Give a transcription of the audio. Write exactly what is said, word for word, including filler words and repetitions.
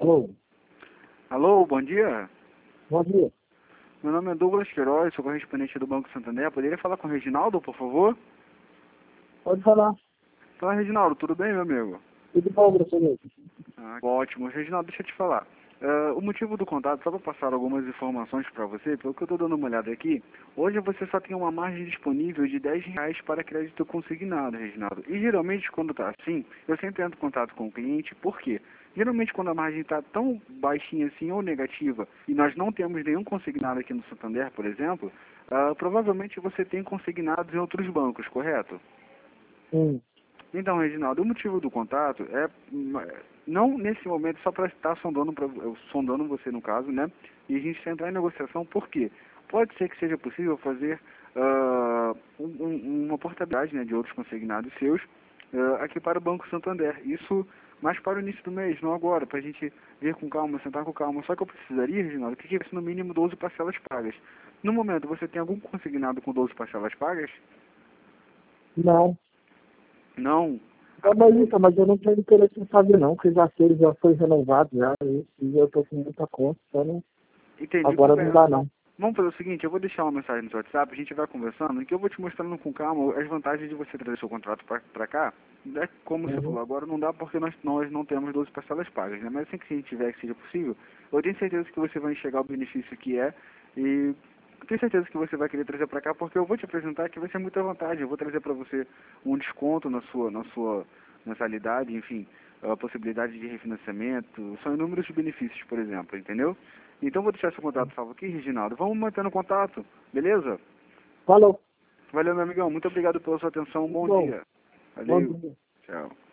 Alô? Alô, bom dia. Bom dia. Meu nome é Douglas Queiroz, sou correspondente do Banco Santander. Poderia falar com o Reginaldo, por favor? Pode falar. Fala, Reginaldo, tudo bem, meu amigo? Tudo bom, professor? Ah, ótimo. Reginaldo, deixa eu te falar. Uh, o motivo do contato, só para passar algumas informações para você, pelo que eu estou dando uma olhada aqui, hoje você só tem uma margem disponível de dez reais para crédito consignado, Reginaldo. E geralmente quando está assim, eu sempre entro em contato com o cliente, por quê? Geralmente quando a margem está tão baixinha assim ou negativa, e nós não temos nenhum consignado aqui no Santander, por exemplo, uh, provavelmente você tem consignados em outros bancos, correto? Sim. Então, Reginaldo, o motivo do contato é, não nesse momento, só para estar sondando, pra, sondando você no caso, né? E a gente entrar em negociação, por quê? Pode ser que seja possível fazer uh, um, uma portabilidade, né, de outros consignados seus uh, aqui para o Banco Santander. Isso mais para o início do mês, não agora, para a gente ver com calma, sentar com calma. Só que eu precisaria, Reginaldo, que tivesse no mínimo doze parcelas pagas. No momento, você tem algum consignado com doze parcelas pagas? Não. Não. É, mas, então, mas eu não tenho interesse em fazer não, porque já sei, já foi renovado já, e, e eu tô com muita conta, então não, Entendi. agora não dá não. Vamos fazer o seguinte, eu vou deixar uma mensagem no seu WhatsApp, a gente vai conversando, e que eu vou te mostrando com calma as vantagens de você trazer seu contrato para cá. É, como você Uhum. falou, agora não dá porque nós, nós não temos doze parcelas pagas, né? Mas assim que a gente tiver que seja possível, eu tenho certeza que você vai enxergar o benefício que é e tenho certeza que você vai querer trazer para cá, porque eu vou te apresentar que vai ser muita vantagem. Eu vou trazer para você um desconto na sua, na sua mensalidade, enfim, a possibilidade de refinanciamento, são inúmeros benefícios, por exemplo, entendeu? Então vou deixar seu contato salvo aqui, Reginaldo. Vamos mantendo contato, beleza? Falou. Valeu, meu amigão. Muito obrigado pela sua atenção. Um bom Bom, dia. bom Valeu. dia. Tchau.